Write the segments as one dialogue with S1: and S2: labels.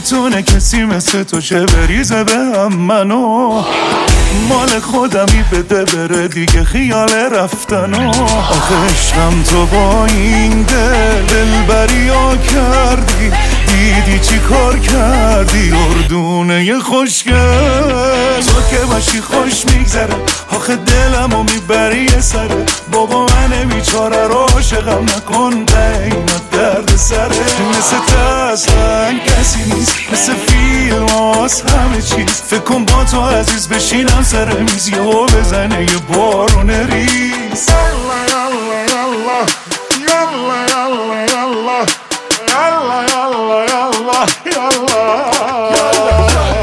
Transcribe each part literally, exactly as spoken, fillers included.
S1: نمیتونه کسی مثل تو چه بریزه به هم منو، مال خودمی بده بره دیگه خیال رفتنو. آخه عشقم تو با این دل دلبری ها کردی، دیدی چی کار کردی اردونه خوشگل. تو که باشی خوش میگذره، آخه دلمو میبری یه سره. بابا من بیچاره رو عاشقم نکن، اینات درد سره. مثل اصلا کسی نیست، مثل فیلم هاست همه چیز. فکر کن با تو عزیز بشینم سر میز یهو بزنه یه بارون ریز. یالا یالا یالا یالا یالا یالا یالا یالا یالا یالا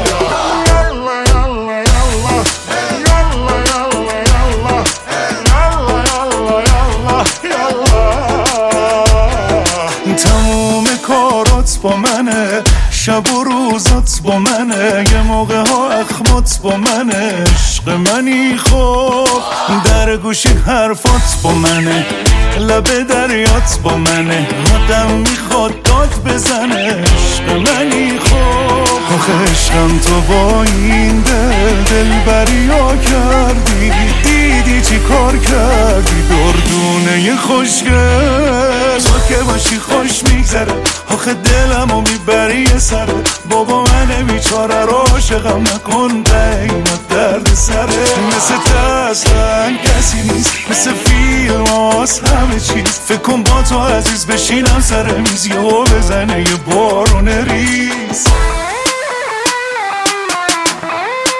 S1: با منه، شب و روزات با منه، یه موقع ها اخمات با منه. عشق منی خوب در گوشی حرفات با منه، لب دریات با منه، آدم میخواد داد بزنه. عشق منی خوب، آخه عشقم تو با این دل دلبری ها کردی، دیدی چی کار کردی دردونه خوشگل. تو که باشی خوش میگذره، آخه دلمو میبری یه سره. بابا من بیچاره رو عاشقم نکن، اینات درد سره. مثل اصلا کسی نیست، مثل فیلم هاست همه چیز. فکر کن با تو عزیز بشینم سر میز یهو بزنه یه بارون ریز.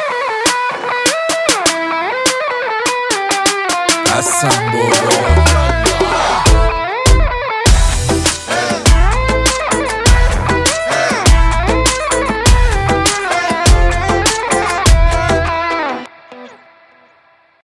S2: حسن بابا